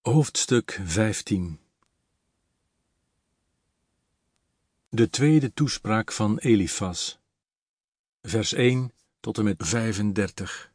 Hoofdstuk 15. De tweede toespraak van Elifas, vers 1 tot en met 35.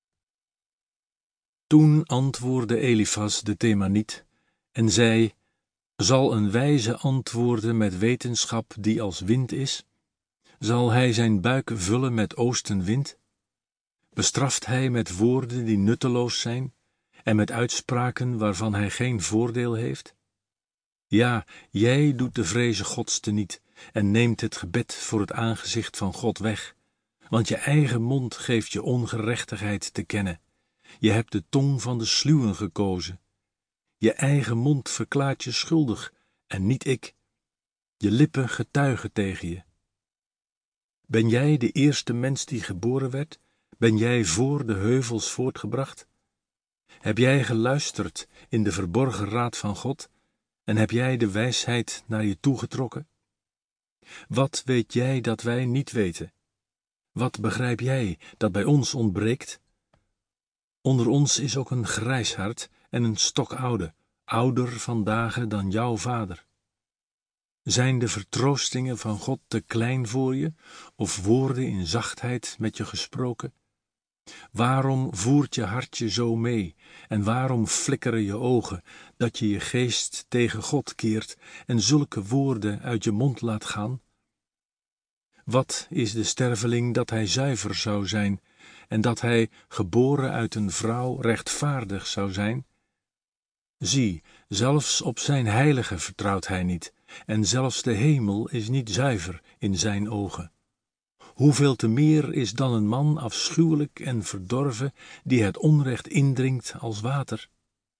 Toen antwoordde Elifas de Themaniet en zei: Zal een wijze antwoorden met wetenschap die als wind is? Zal hij zijn buik vullen met oostenwind? Bestraft hij met woorden die nutteloos zijn en met uitspraken waarvan hij geen voordeel heeft? Ja, jij doet de vreze Gods teniet en neemt het gebed voor het aangezicht van God weg, want je eigen mond geeft je ongerechtigheid te kennen. Je hebt de tong van de sluwen gekozen. Je eigen mond verklaart je schuldig en niet ik. Je lippen getuigen tegen je. Ben jij de eerste mens die geboren werd? Ben jij voor de heuvels voortgebracht? Heb jij geluisterd in de verborgen raad van God en heb jij de wijsheid naar je toegetrokken? Wat weet jij dat wij niet weten? Wat begrijp jij dat bij ons ontbreekt? Onder ons is ook een grijshart en een stokoude, ouder van dagen dan jouw vader. Zijn de vertroostingen van God te klein voor je, of woorden in zachtheid met je gesproken? Waarom voert je hart je zo mee, en waarom flikkeren je ogen, dat je je geest tegen God keert en zulke woorden uit je mond laat gaan? Wat is de sterveling dat hij zuiver zou zijn, en dat hij, geboren uit een vrouw, rechtvaardig zou zijn? Zie, zelfs op zijn heilige vertrouwt hij niet, en zelfs de hemel is niet zuiver in zijn ogen. Hoeveel te meer is dan een man afschuwelijk en verdorven, die het onrecht indringt als water?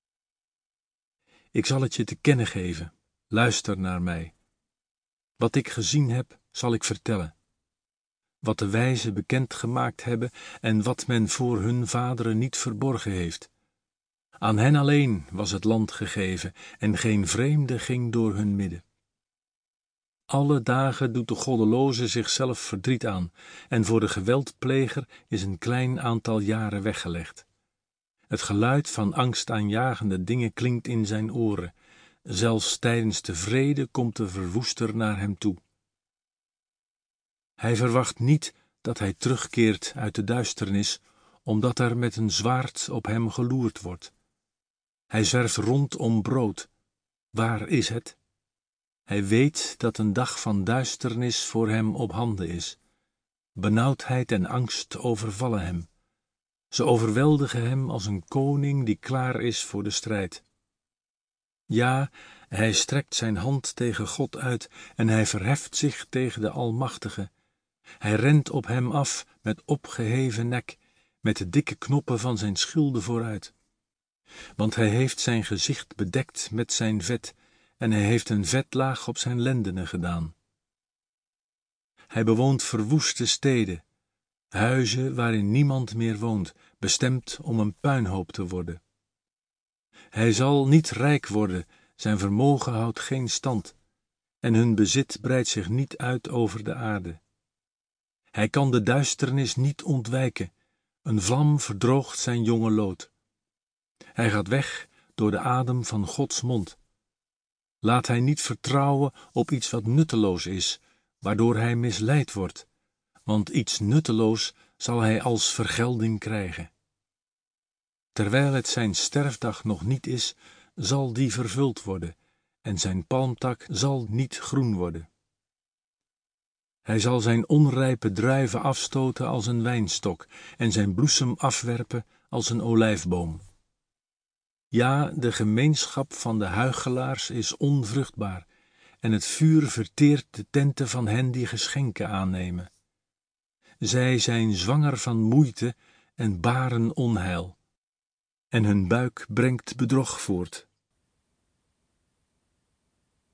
Ik zal het je te kennen geven, luister naar mij. Wat ik gezien heb, zal ik vertellen. Wat de wijzen bekendgemaakt hebben en wat men voor hun vaderen niet verborgen heeft. Aan hen alleen was het land gegeven en geen vreemde ging door hun midden. Alle dagen doet de goddeloze zichzelf verdriet aan en voor de geweldpleger is een klein aantal jaren weggelegd. Het geluid van angstaanjagende dingen klinkt in zijn oren. Zelfs tijdens de vrede komt de verwoester naar hem toe. Hij verwacht niet dat hij terugkeert uit de duisternis, omdat er met een zwaard op hem geloerd wordt. Hij zwerft rond om brood. Waar is het? Hij weet dat een dag van duisternis voor hem op handen is. Benauwdheid en angst overvallen hem. Ze overweldigen hem als een koning die klaar is voor de strijd. Ja, hij strekt zijn hand tegen God uit en hij verheft zich tegen de Almachtige. Hij rent op hem af met opgeheven nek, met de dikke knoppen van zijn schilden vooruit. Want hij heeft zijn gezicht bedekt met zijn vet en hij heeft een vetlaag op zijn lendenen gedaan. Hij bewoont verwoeste steden, huizen waarin niemand meer woont, bestemd om een puinhoop te worden. Hij zal niet rijk worden, zijn vermogen houdt geen stand, en hun bezit breidt zich niet uit over de aarde. Hij kan de duisternis niet ontwijken, een vlam verdroogt zijn jonge lood. Hij gaat weg door de adem van Gods mond. Laat hij niet vertrouwen op iets wat nutteloos is, waardoor hij misleid wordt, want iets nutteloos zal hij als vergelding krijgen. Terwijl het zijn sterfdag nog niet is, zal die vervuld worden, en zijn palmtak zal niet groen worden. Hij zal zijn onrijpe druiven afstoten als een wijnstok, en zijn bloesem afwerpen als een olijfboom. Ja, de gemeenschap van de huichelaars is onvruchtbaar, en het vuur verteert de tenten van hen die geschenken aannemen. Zij zijn zwanger van moeite en baren onheil, en hun buik brengt bedrog voort.